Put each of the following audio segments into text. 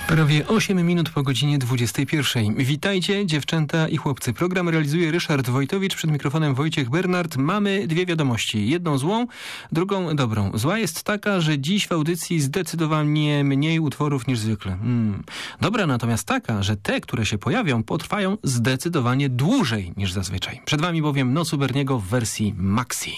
Prawie 8 minut po godzinie 21. Witajcie dziewczęta i chłopcy. Program realizuje Ryszard Wojtowicz, przed mikrofonem Wojciech Bernard. Mamy dwie wiadomości. Jedną złą, drugą dobrą. Zła jest taka, że dziś w audycji zdecydowanie mniej utworów niż zwykle. Dobra natomiast taka, że te, które się pojawią, potrwają zdecydowanie dłużej niż zazwyczaj. Przed wami bowiem Noc u Berniego w wersji maxi.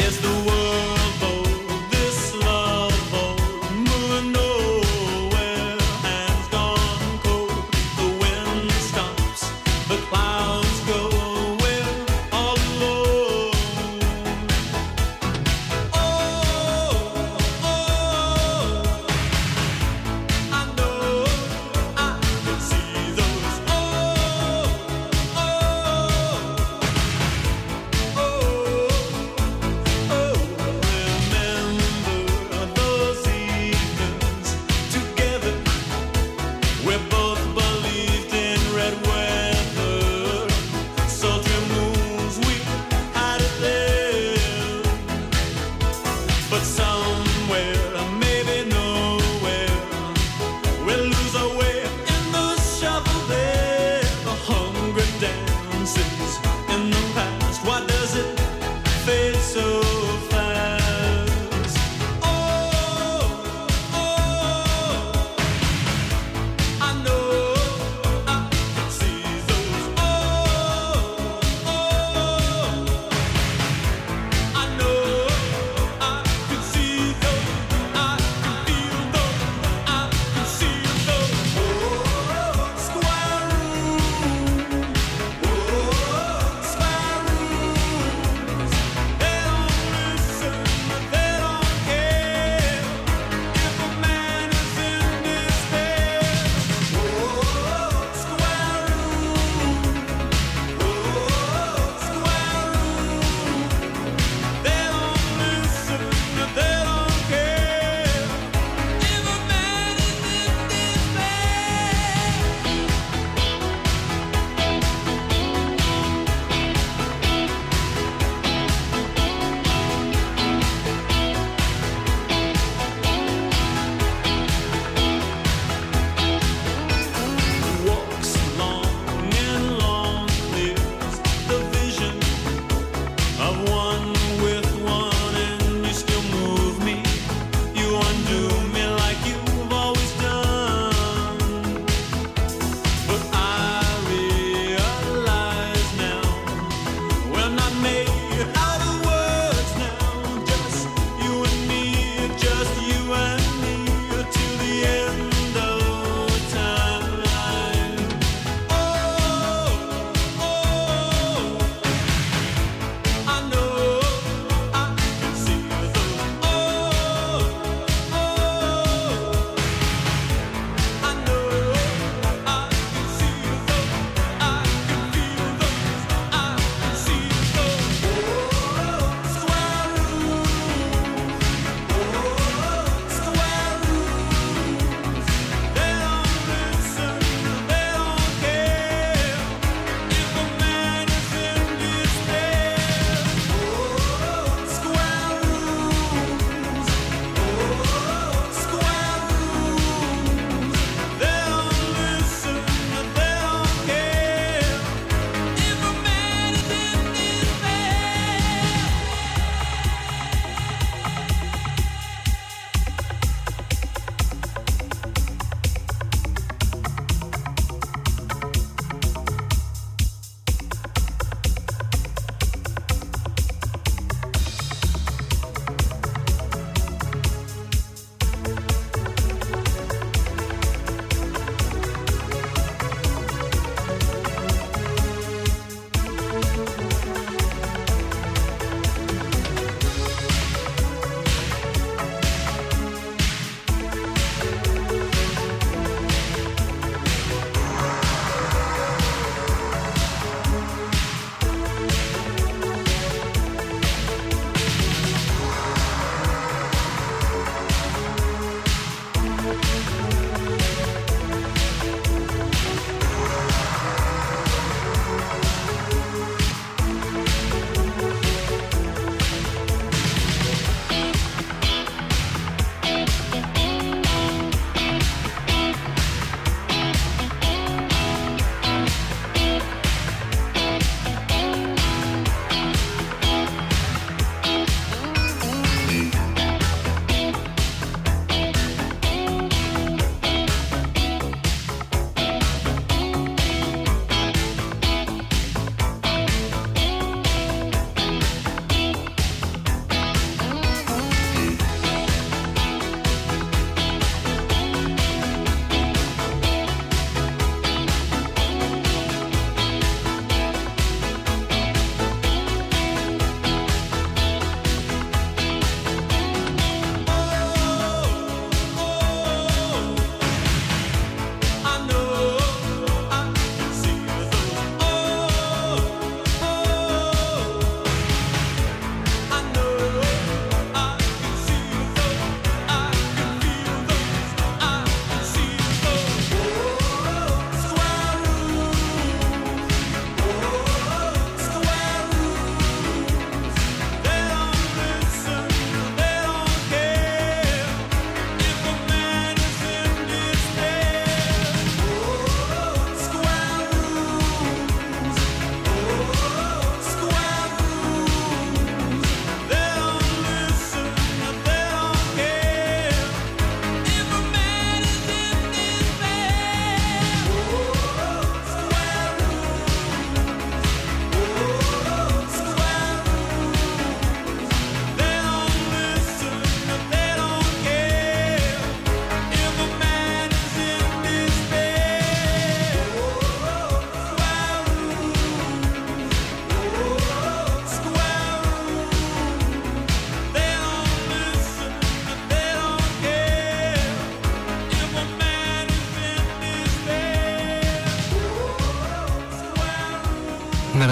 Oh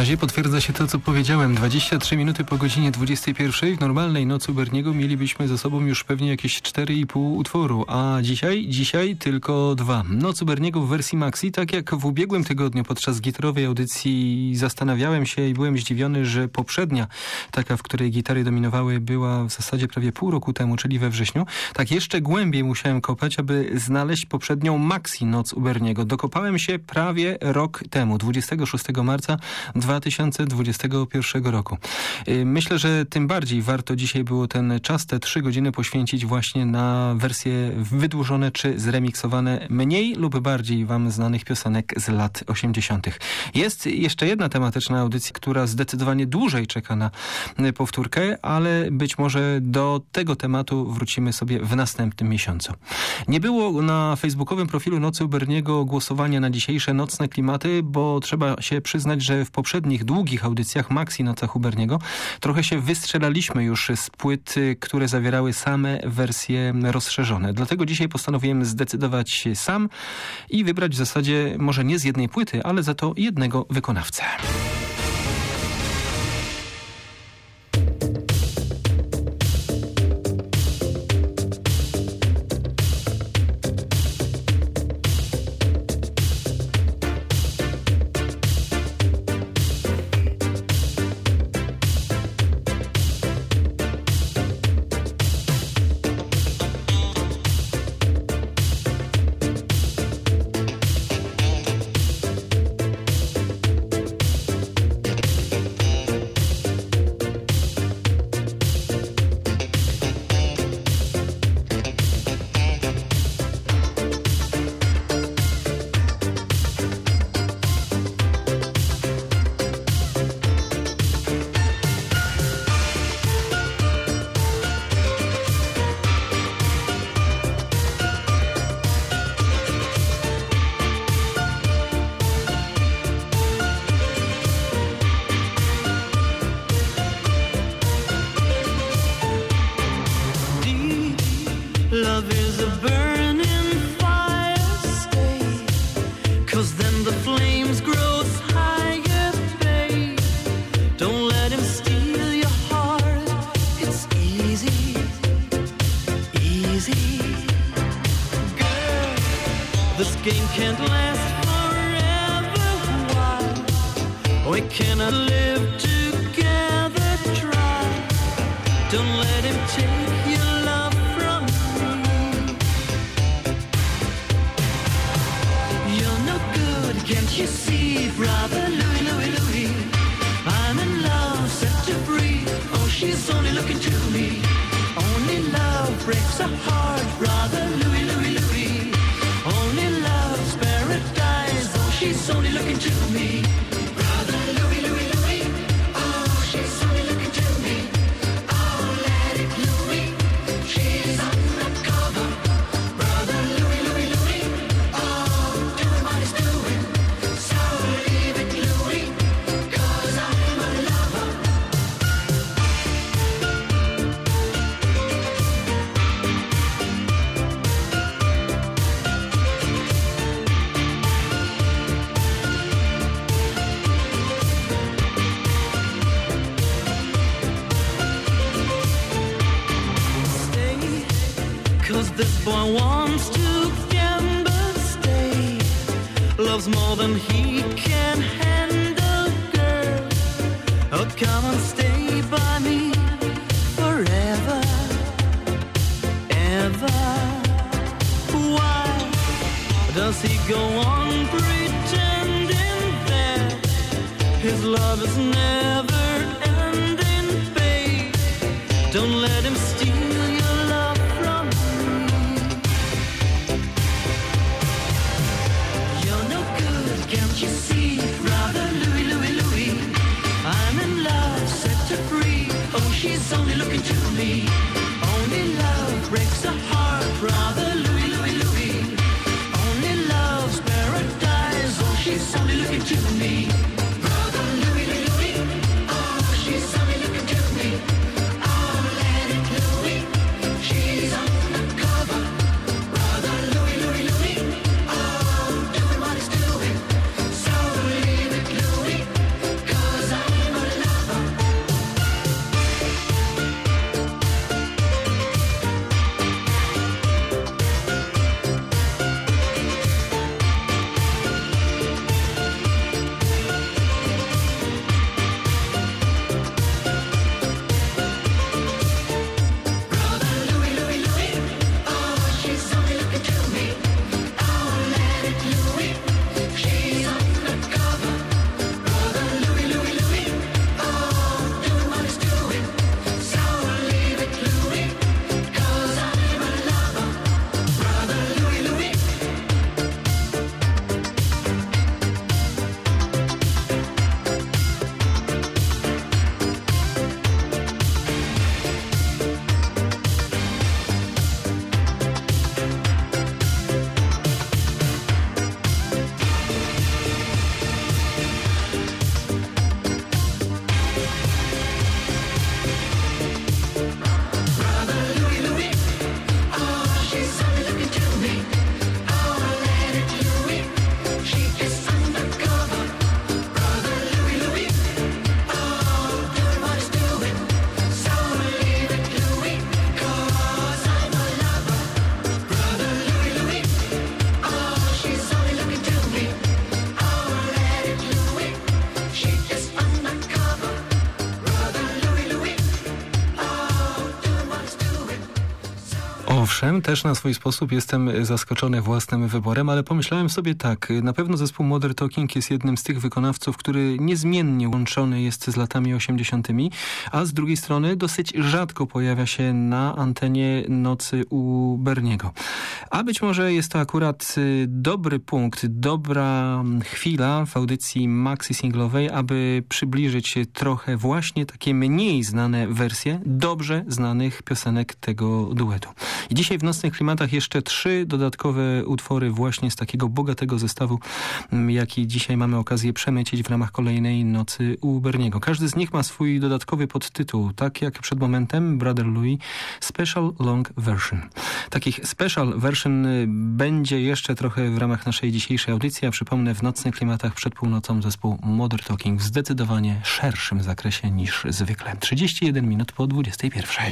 razie potwierdza się to, co powiedziałem. 23 minuty po godzinie 21. W normalnej nocy u Berniego mielibyśmy ze sobą już pewnie jakieś 4,5 utworu, a dzisiaj tylko 2. Noc u Berniego w wersji maxi, tak jak w ubiegłym tygodniu podczas gitarowej audycji zastanawiałem się i byłem zdziwiony, że poprzednia, taka, w której gitary dominowały, była w zasadzie prawie pół roku temu, czyli we wrześniu. Tak jeszcze głębiej musiałem kopać, aby znaleźć poprzednią maxi Noc u Berniego. Dokopałem się prawie rok temu, 26 marca 2021 roku. Myślę, że tym bardziej warto dzisiaj było ten czas, te 3 godziny poświęcić właśnie na wersje wydłużone czy zremiksowane mniej lub bardziej wam znanych piosenek z lat 80. Jest jeszcze jedna tematyczna audycja, która zdecydowanie dłużej czeka na powtórkę, ale być może do tego tematu wrócimy sobie w następnym miesiącu. Nie było na facebookowym profilu Nocy u Berniego głosowania na dzisiejsze nocne klimaty, bo trzeba się przyznać, że w poprzednich długich audycjach Maxi Nocach u Berniego trochę się wystrzelaliśmy już z płyt, które zawierały same wersje rozszerzone. Dlatego dzisiaj postanowiłem zdecydować sam i wybrać w zasadzie może nie z jednej płyty, ale za to jednego wykonawcę. Love is a burning fire, stay, 'cause then the flames grow higher, babe. Don't let him steal your heart, it's easy, easy. Girl, this game can't last forever, why? We cannot live together, try. Don't let him take your love from me. You're no good, can't you see, brother Louie, Louie, Louie? I'm in love, set to free. Oh, she's only looking to me. Only love breaks a heart, brother Louie, Louie, Louie. Only love's paradise. Oh, she's only looking to me. Brother Louie, Louie, Louie. Oh, she's only looking to me. Oh, let it Louie. She's undercover. Brother Louie, Louie, Louie. Oh, doing what he's doing. So leave it Louie, 'cause I'm a lover. Stay, 'cause this boy wants to gamble. Stay, loves more than he can handle, girl. Oh, come and stay by me forever, ever. Why does he go on pretending that his love is never ending, babe? Don't let him steal your love from me. You're no good, can't you see, brother Louie, Louie, Louie? I'm in love, set to free. Oh, she's only looking to me. Only love breaks a heart, brother Louie, Louie, Louie. Only love's paradise. Oh, she's only looking to me. Brother Louie, Louie, Louie. Oh, she's only looking to me. Oh, let it Louie. She's undercover. Brother Louie, Louie, Louie. Oh, doing what he's doing. So leave Owszem, też na swój sposób jestem zaskoczony własnym wyborem, ale pomyślałem sobie tak, na pewno zespół Modern Talking jest jednym z tych wykonawców, który niezmiennie łączony jest z latami 80., a z drugiej strony dosyć rzadko pojawia się na antenie Nocy u Berniego. A być może jest to akurat dobry punkt, dobra chwila w audycji maxi singlowej, aby przybliżyć trochę właśnie takie mniej znane wersje dobrze znanych piosenek tego duetu. I dzisiaj w Nocnych Klimatach jeszcze 3 dodatkowe utwory właśnie z takiego bogatego zestawu, jaki dzisiaj mamy okazję przemycić w ramach kolejnej Nocy u Berniego. Każdy z nich ma swój dodatkowy podtytuł, tak jak przed momentem Brother Louie Special Long Version. Takich special version będzie jeszcze trochę w ramach naszej dzisiejszej audycji, a przypomnę, w Nocnych Klimatach przed północą zespół Modern Talking w zdecydowanie szerszym zakresie niż zwykle. 31 minut po 21.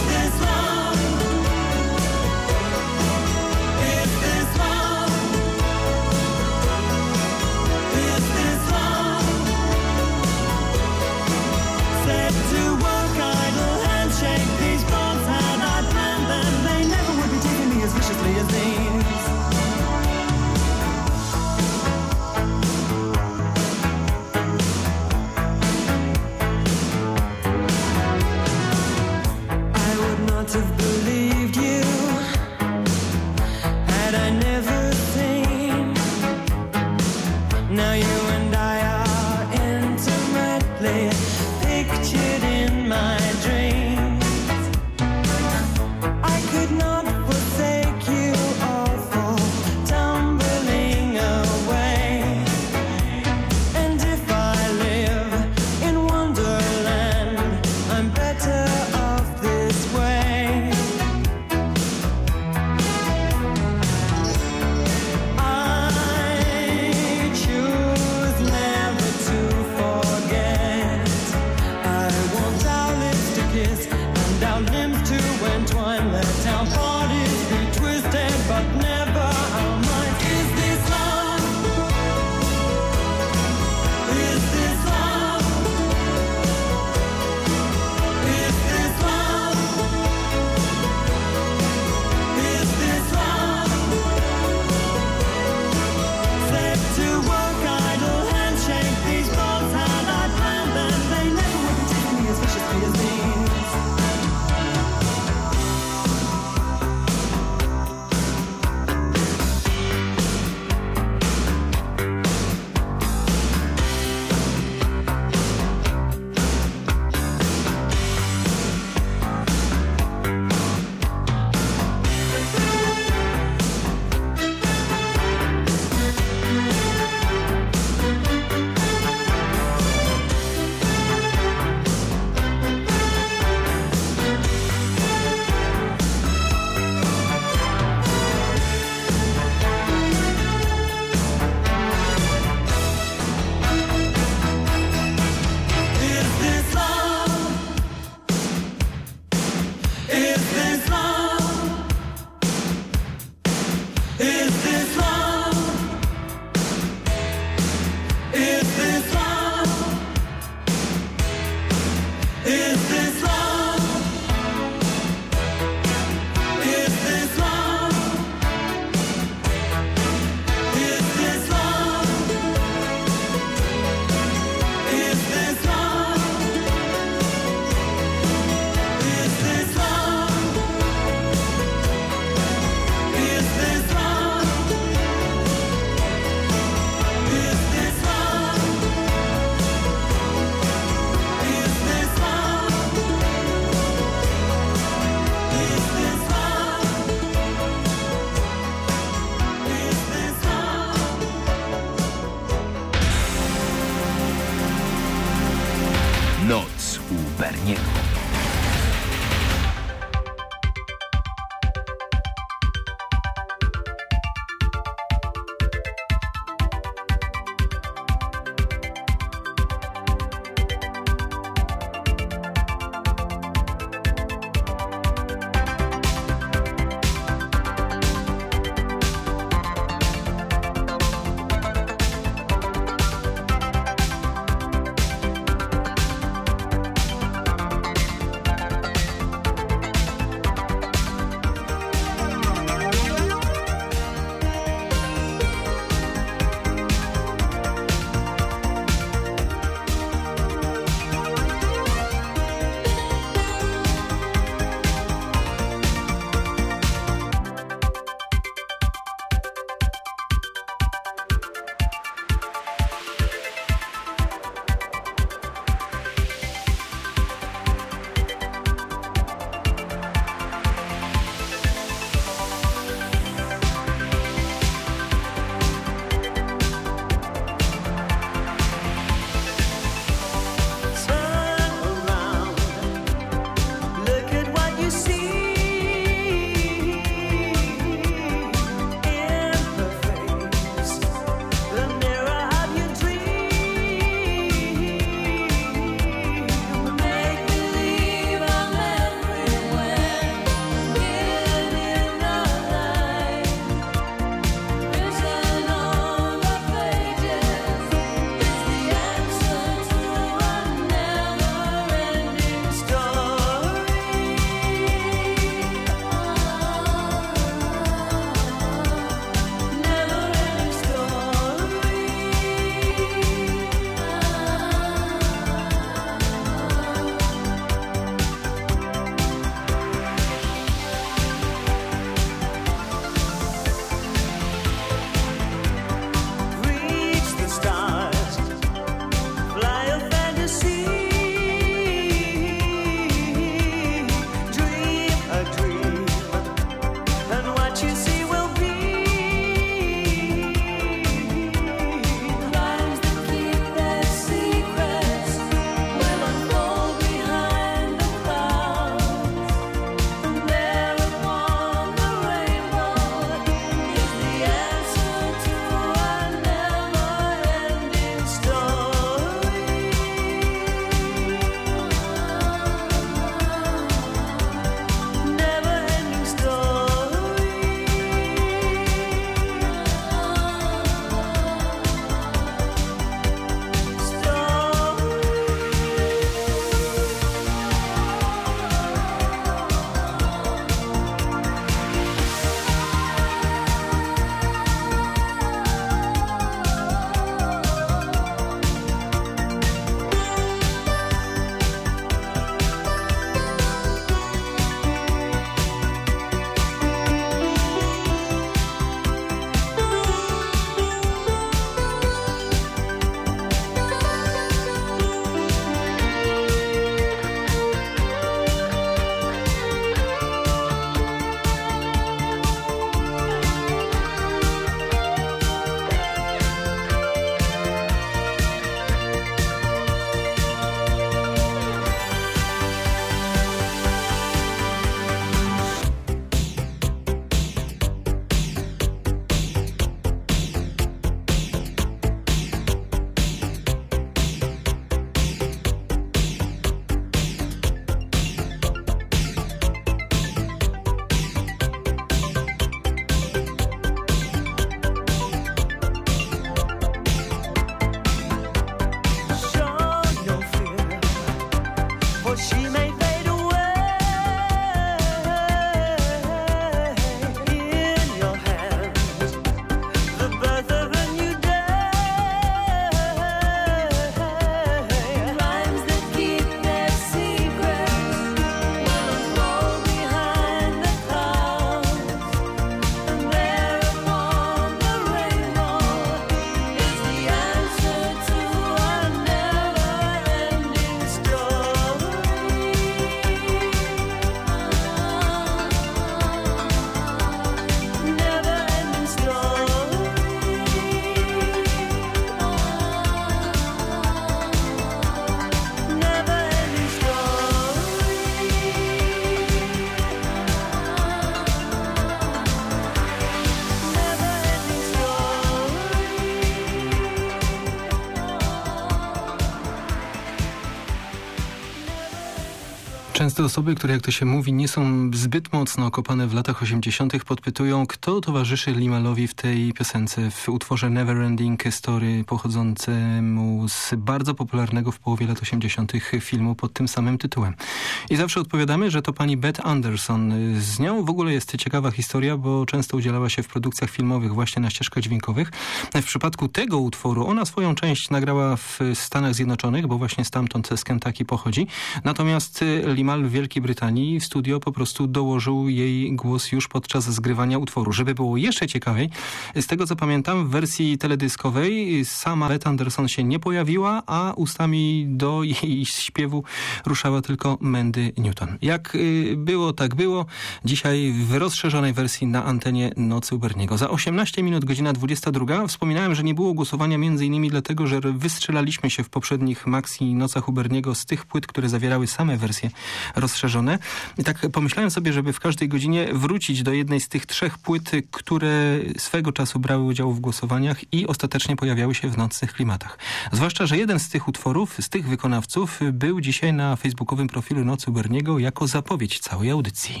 Często osoby, które, jak to się mówi, nie są zbyt mocno okopane w latach 80., podpytują, kto towarzyszy Limalowi w tej piosence, w utworze Neverending Story, pochodzącemu z bardzo popularnego w połowie lat 80. filmu pod tym samym tytułem. I zawsze odpowiadamy, że to pani Beth Anderson. Z nią w ogóle jest ciekawa historia, bo często udzielała się w produkcjach filmowych właśnie na ścieżkach dźwiękowych. W przypadku tego utworu ona swoją część nagrała w Stanach Zjednoczonych, bo właśnie stamtąd z Kentucky pochodzi. Natomiast Limal w Wielkiej Brytanii w studio po prostu dołożył jej głos już podczas zgrywania utworu. Żeby było jeszcze ciekawiej, z tego co pamiętam, w wersji teledyskowej sama Beth Anderson się nie pojawiła, a ustami do jej śpiewu ruszała tylko Mandy Newton. Jak było, tak było. Dzisiaj w rozszerzonej wersji na antenie Nocy u Berniego. Za 18 minut, godzina 22. Wspominałem, że nie było głosowania m.in. dlatego, że wystrzelaliśmy się w poprzednich Maxi Nocach u Berniego z tych płyt, które zawierały same wersje rozszerzone. I tak pomyślałem sobie, żeby w każdej godzinie wrócić do jednej z tych 3 płyt, które swego czasu brały udział w głosowaniach i ostatecznie pojawiały się w Nocnych Klimatach. Zwłaszcza, że jeden z tych utworów, z tych wykonawców był dzisiaj na facebookowym profilu Nocy u Berniego jako zapowiedź całej audycji.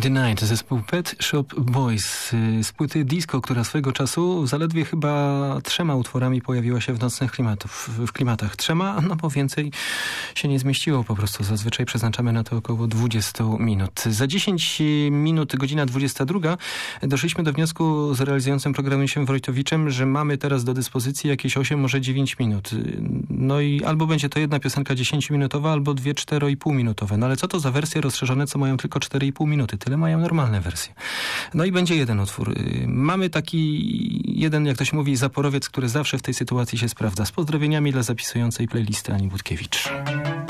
the Night, zespół Pet Shop Boys z płyty Disco, która swego czasu zaledwie chyba 3 utworami pojawiła się w nocnych klimatach. 3, no bo więcej się nie zmieściło po prostu. Zazwyczaj przeznaczamy na to około 20 minut. Za 10 minut, godzina 22, doszliśmy do wniosku z realizującym programem się Wojtowiczem, że mamy teraz do dyspozycji jakieś 8, może 9 minut. No i albo będzie to jedna piosenka 10-minutowa, albo 2 4,5-minutowe. No ale co to za wersje rozszerzone, co mają tylko 4,5 minuty? Tyle mają normalne wersje. No i będzie jeden utwór. Mamy taki jeden, jak to się mówi, zaporowiec, który zawsze w tej sytuacji się sprawdza. Z pozdrowieniami dla zapisującej playlisty Ani Budkiewicz.